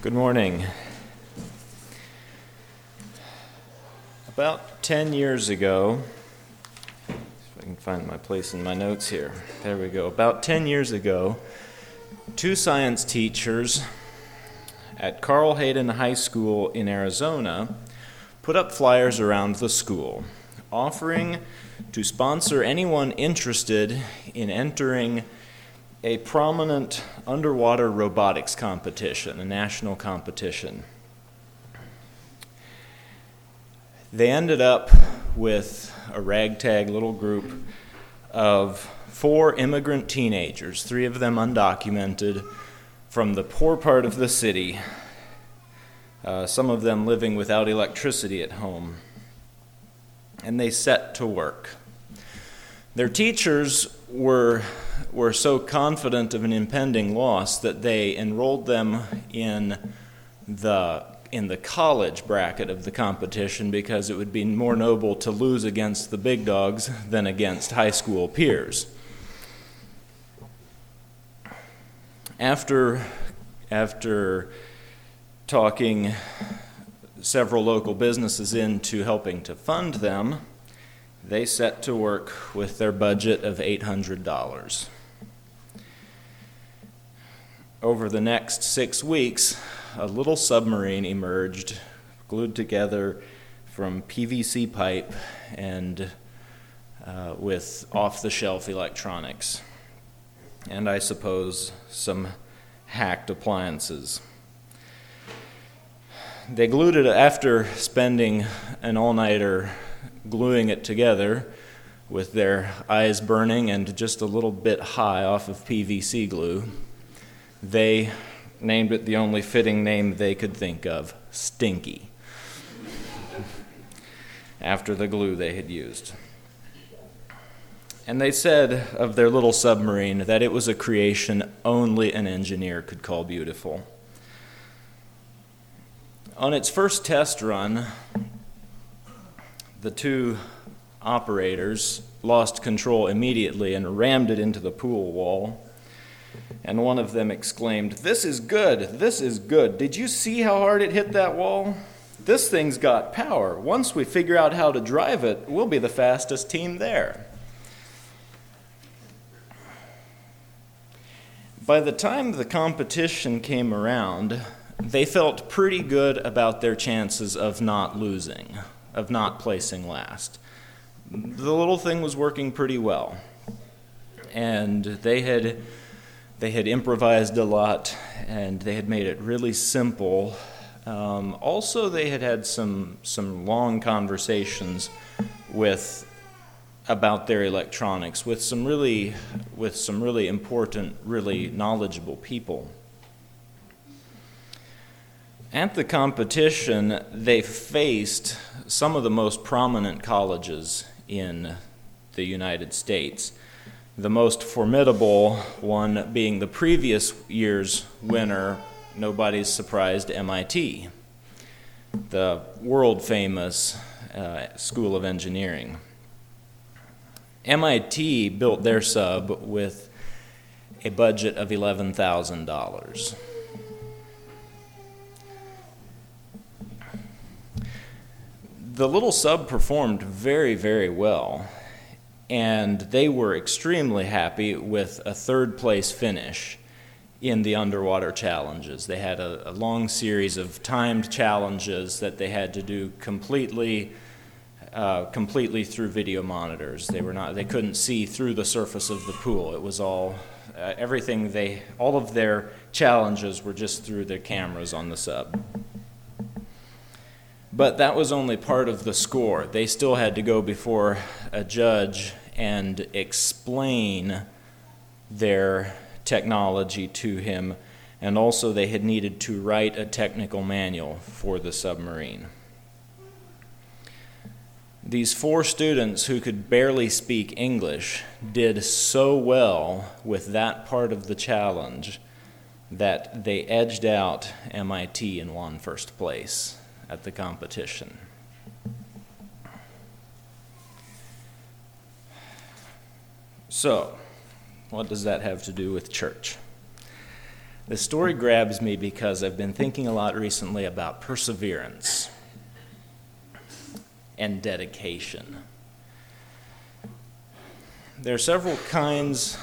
Good morning. About 10 years ago, if I can find my place in my notes here. There we go. About 10 years ago, two science teachers at Carl Hayden High School in Arizona put up flyers around the school, offering to sponsor anyone interested in entering a prominent underwater robotics competition, a national competition. They ended up with a ragtag little group of 4 immigrant teenagers, 3 of them undocumented, from the poor part of the city, some of them living without electricity at home. And they set to work. Their teachers were so confident of an impending loss that they enrolled them in the college bracket of the competition because it would be more noble to lose against the big dogs than against high school peers. After talking several local businesses into helping to fund them, they set to work with their budget of $800. Over the next 6 weeks, a little submarine emerged, glued together from PVC pipe and with off-the-shelf electronics, and I suppose some hacked appliances. They glued it after spending an all-nighter gluing it together with their eyes burning and just a little bit high off of PVC glue. They named it the only fitting name they could think of, Stinky, after the glue they had used. And they said of their little submarine that it was a creation only an engineer could call beautiful. On its first test run, the 2 operators lost control immediately and rammed it into the pool wall. And one of them exclaimed, "This is good, this is good. Did you see how hard it hit that wall? This thing's got power. Once we figure out how to drive it, we'll be the fastest team there." By the time the competition came around, they felt pretty good about their chances of not losing, of not placing last. The little thing was working pretty well, and they had improvised a lot, and they had made it really simple. Also, they had had some long conversations about their electronics with some really important, really knowledgeable people. At the competition, they faced some of the most prominent colleges in the United States. The most formidable one being the previous year's winner, nobody's surprised, MIT, the world-famous School of Engineering. MIT built their sub with a budget of $11,000. The little sub performed very, very well, and they were extremely happy with a 3rd-place finish in the underwater challenges. They had a long series of timed challenges that they had to do completely through video monitors. They couldn't see through the surface of the pool. It was all all of their challenges were just through their cameras on the sub. But that was only part of the score. They still had to go before a judge and explain their technology to him, and also they had needed to write a technical manual for the submarine. These 4 students who could barely speak English did so well with that part of the challenge that they edged out MIT and won 1st place at the competition. So, what does that have to do with church? The story grabs me because I've been thinking a lot recently about perseverance and dedication. There are several kinds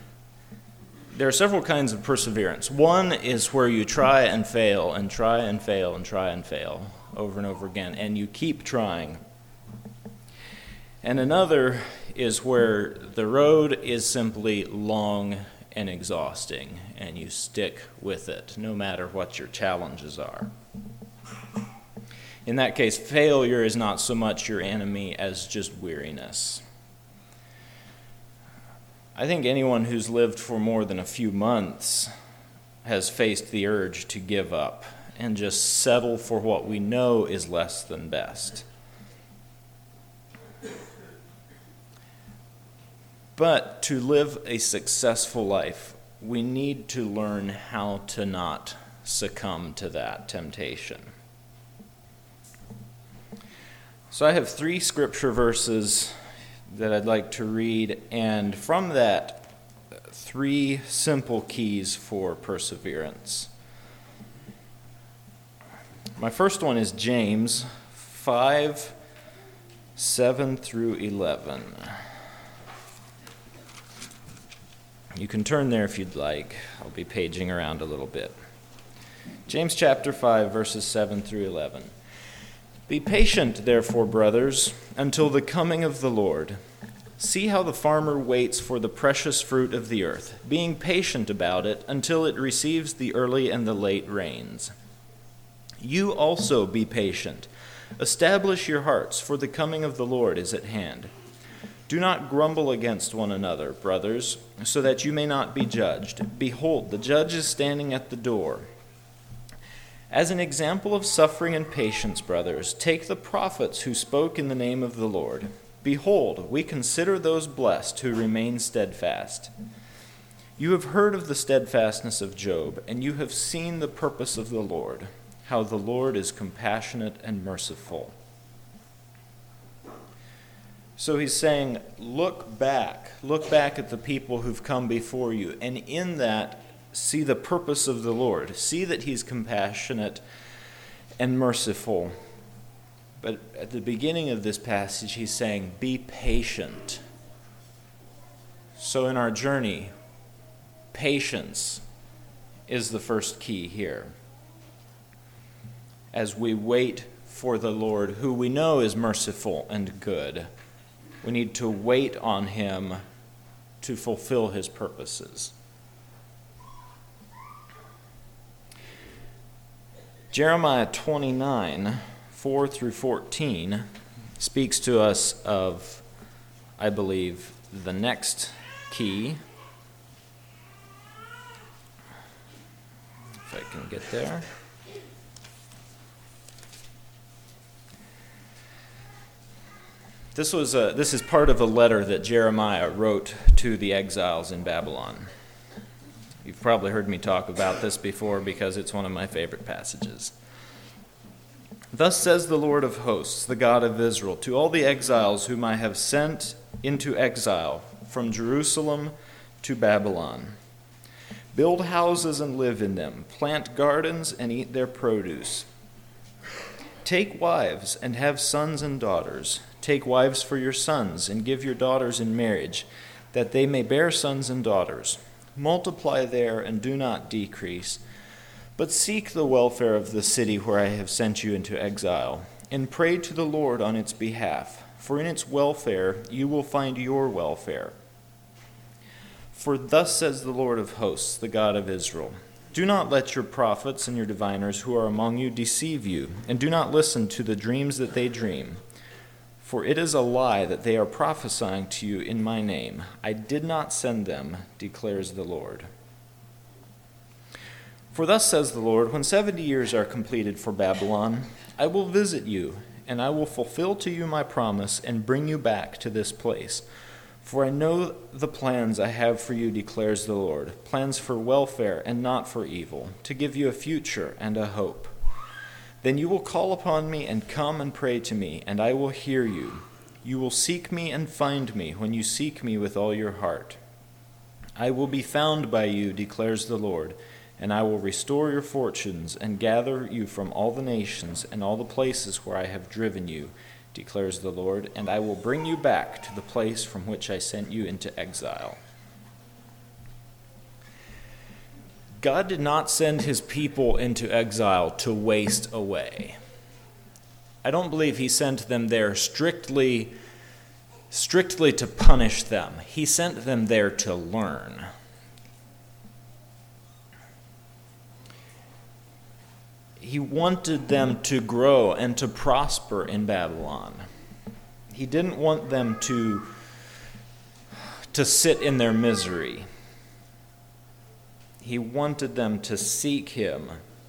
of perseverance. One is where you try and fail and try and fail and try and fail over and over again, and you keep trying. And another is where the road is simply long and exhausting, and you stick with it, no matter what your challenges are. In that case, failure is not so much your enemy as just weariness. I think anyone who's lived for more than a few months has faced the urge to give up and just settle for what we know is less than best. But to live a successful life, we need to learn how to not succumb to that temptation. So I have 3 scripture verses that I'd like to read, and from that, 3 simple keys for perseverance. My first one is James 5, 7 through 11. You can turn there if you'd like. I'll be paging around a little bit. James chapter 5, verses 7 through 11. Be patient, therefore, brothers, until the coming of the Lord. See how the farmer waits for the precious fruit of the earth, being patient about it until it receives the early and the late rains. You also be patient. Establish your hearts, for the coming of the Lord is at hand. Do not grumble against one another, brothers, so that you may not be judged. Behold, the judge is standing at the door. As an example of suffering and patience, brothers, take the prophets who spoke in the name of the Lord. Behold, we consider those blessed who remain steadfast. You have heard of the steadfastness of Job, and you have seen the purpose of the Lord, how the Lord is compassionate and merciful. So he's saying, look back at the people who've come before you, and in that, see the purpose of the Lord. See that he's compassionate and merciful. But at the beginning of this passage, he's saying, be patient. So in our journey, patience is the first key here. As we wait for the Lord, who we know is merciful and good, we need to wait on him to fulfill his purposes. Jeremiah 29, 4 through 14 speaks to us of, I believe, the next key. If I can get there. This is part of a letter that Jeremiah wrote to the exiles in Babylon. You've probably heard me talk about this before because it's one of my favorite passages. Thus says the Lord of hosts, the God of Israel, to all the exiles whom I have sent into exile from Jerusalem to Babylon. Build houses and live in them, plant gardens and eat their produce. Take wives and have sons and daughters. Take wives for your sons and give your daughters in marriage, that they may bear sons and daughters. Multiply there and do not decrease, but seek the welfare of the city where I have sent you into exile, and pray to the Lord on its behalf, for in its welfare you will find your welfare. For thus says the Lord of hosts, the God of Israel, do not let your prophets and your diviners who are among you deceive you, and do not listen to the dreams that they dream. For it is a lie that they are prophesying to you in my name. I did not send them, declares the Lord. For thus says the Lord, when 70 years are completed for Babylon, I will visit you, and I will fulfill to you my promise and bring you back to this place. For I know the plans I have for you, declares the Lord, plans for welfare and not for evil, to give you a future and a hope. Then you will call upon me and come and pray to me, and I will hear you. You will seek me and find me when you seek me with all your heart. I will be found by you, declares the Lord, and I will restore your fortunes and gather you from all the nations and all the places where I have driven you, declares the Lord, and I will bring you back to the place from which I sent you into exile. God did not send his people into exile to waste away. I don't believe he sent them there strictly to punish them. He sent them there to learn. He wanted them to grow and to prosper in Babylon. He didn't want them to sit in their misery. He wanted them to seek him.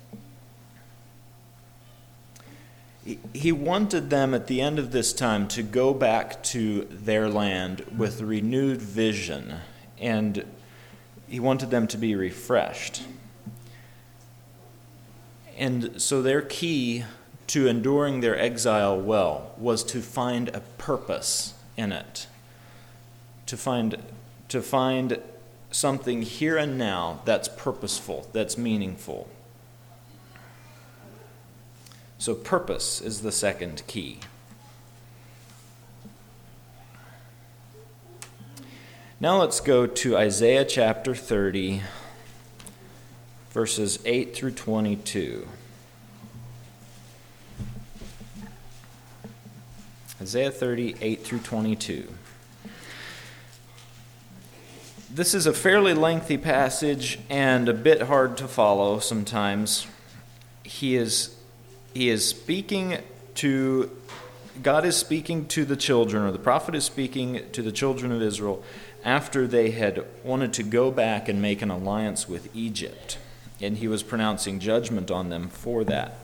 He wanted them at the end of this time to go back to their land with renewed vision, and he wanted them to be refreshed. And so their key to enduring their exile well was to find a purpose in it, to find something here and now that's purposeful, that's meaningful. So purpose is the second key. Now let's go to Isaiah chapter 30, verses 8 through 22. Isaiah 30, 8 through 22. This is a fairly lengthy passage and a bit hard to follow sometimes. God is speaking to the children, or the prophet is speaking to the children of Israel after they had wanted to go back and make an alliance with Egypt. And he was pronouncing judgment on them for that.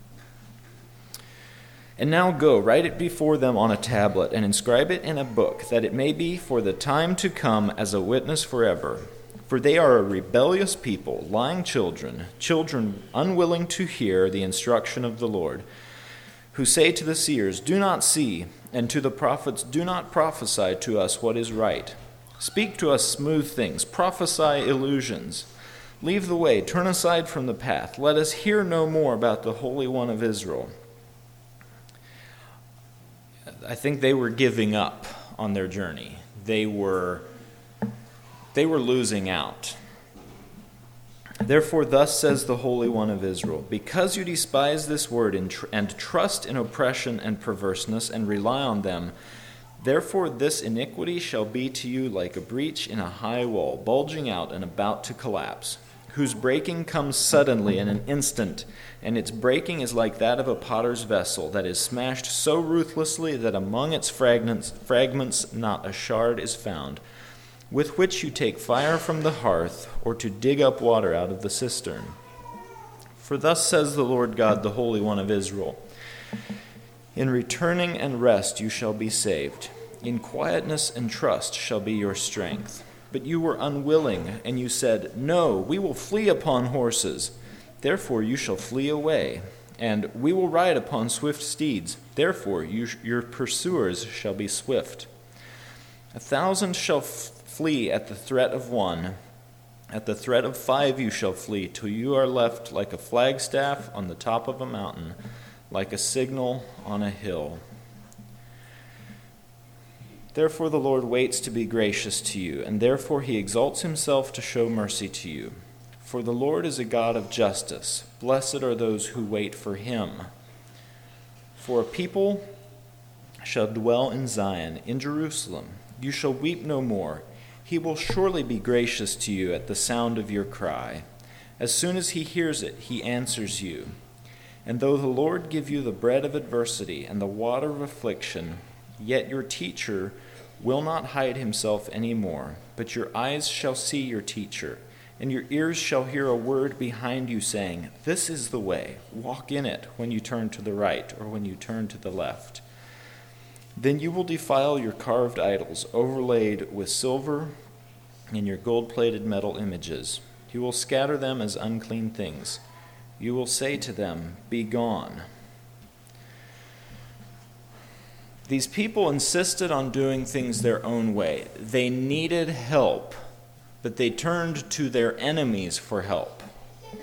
And now go, write it before them on a tablet, and inscribe it in a book, that it may be for the time to come as a witness forever. For they are a rebellious people, lying children unwilling to hear the instruction of the Lord, who say to the seers, do not see, and to the prophets, do not prophesy to us what is right. Speak to us smooth things, prophesy illusions. Leave the way, turn aside from the path. Let us hear no more about the Holy One of Israel. I think they were giving up on their journey. They were losing out. Therefore, thus says the Holy One of Israel, because you despise this word and trust in oppression and perverseness and rely on them, therefore this iniquity shall be to you like a breach in a high wall, bulging out and about to collapse, whose breaking comes suddenly in an instant, and its breaking is like that of a potter's vessel that is smashed so ruthlessly that among its fragments not a shard is found, with which you take fire from the hearth, or to dig up water out of the cistern. For thus says the Lord God, the Holy One of Israel, in returning and rest you shall be saved. In quietness and trust shall be your strength. But you were unwilling, and you said, no, we will flee upon horses. Therefore you shall flee away, and we will ride upon swift steeds. Therefore your pursuers shall be swift. 1,000 shall flee at the threat of one. At the threat of 5 you shall flee, till you are left like a flagstaff on the top of a mountain, like a signal on a hill. Therefore the Lord waits to be gracious to you, and therefore he exalts himself to show mercy to you. For the Lord is a God of justice. Blessed are those who wait for him. For a people shall dwell in Zion, in Jerusalem. You shall weep no more. He will surely be gracious to you at the sound of your cry. As soon as he hears it, he answers you. And though the Lord give you the bread of adversity and the water of affliction, yet your teacher will not hide himself any more, but your eyes shall see your teacher, and your ears shall hear a word behind you saying, this is the way, walk in it when you turn to the right or when you turn to the left. Then you will defile your carved idols, overlaid with silver, and your gold-plated metal images. You will scatter them as unclean things. You will say to them, be gone. These people insisted on doing things their own way. They needed help, but they turned to their enemies for help.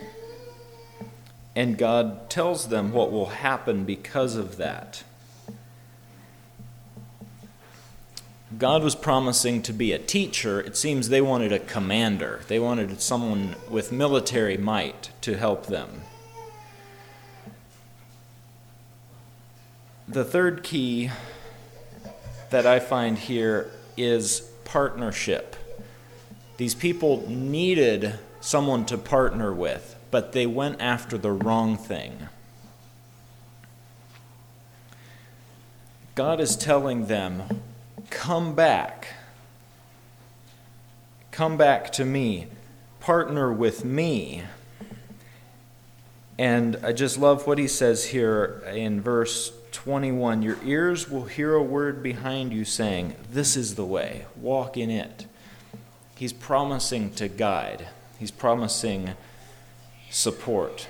And God tells them what will happen because of that. God was promising to be a teacher. It seems they wanted a commander. They wanted someone with military might to help them. The third key that I find here is partnership. These people needed someone to partner with, but they went after the wrong thing. God is telling them, come back. Come back to me. Partner with me. And I just love what he says here in verse 21. Your ears will hear a word behind you saying, this is the way, walk in it. He's promising to guide. He's promising support.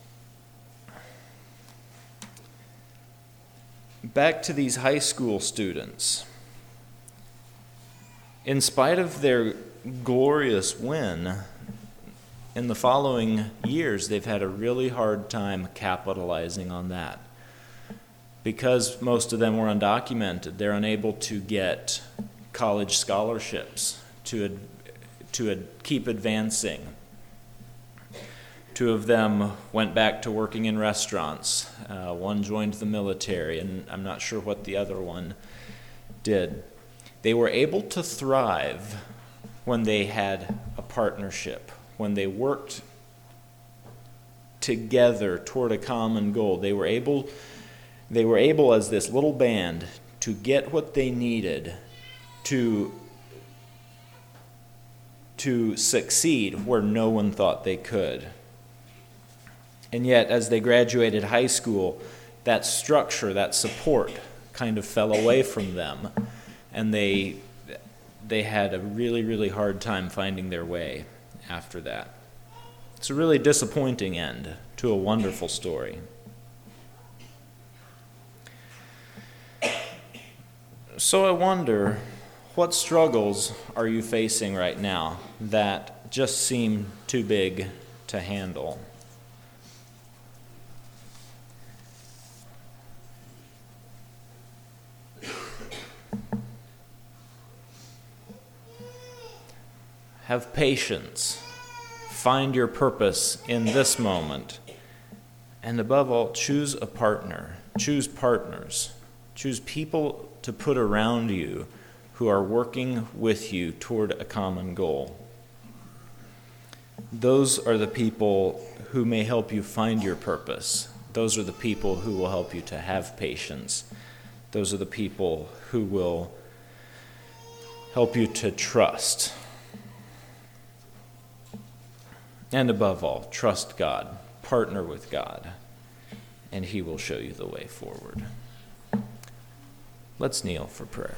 Back to these high school students. In spite of their glorious win, in the following years, they've had a really hard time capitalizing on that. Because most of them were undocumented, they're unable to get college scholarships to keep advancing. Two of them went back to working in restaurants. One joined the military, and I'm not sure what the other one did. They were able to thrive when they had a partnership, when they worked together toward a common goal. They were able as this little band to get what they needed to succeed where no one thought they could. And yet, as they graduated high school, that structure, that support kind of fell away from them. And they had a really, really hard time finding their way after that. It's a really disappointing end to a wonderful story. So I wonder, what struggles are you facing right now that just seem too big to handle? Have patience. Find your purpose in this moment. And above all, choose a partner. Choose partners. Choose people to put around you who are working with you toward a common goal. Those are the people who may help you find your purpose. Those are the people who will help you to have patience. Those are the people who will help you to trust. And above all, trust God, partner with God, and He will show you the way forward. Let's kneel for prayer.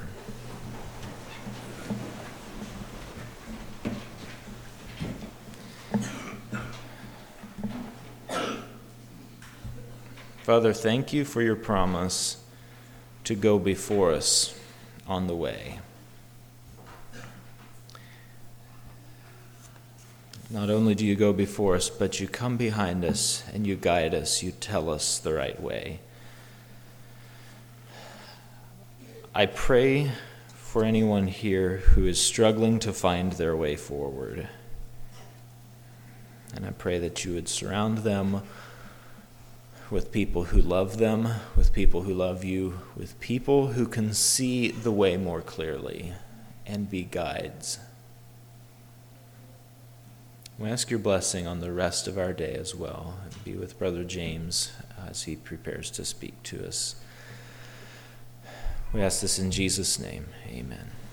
Father, thank you for your promise to go before us on the way. Not only do you go before us, but you come behind us and you guide us, you tell us the right way. I pray for anyone here who is struggling to find their way forward. And I pray that you would surround them with people who love them, with people who love you, with people who can see the way more clearly and be guides. We ask your blessing on the rest of our day as well. And be with Brother James as he prepares to speak to us. We ask this in Jesus' name. Amen.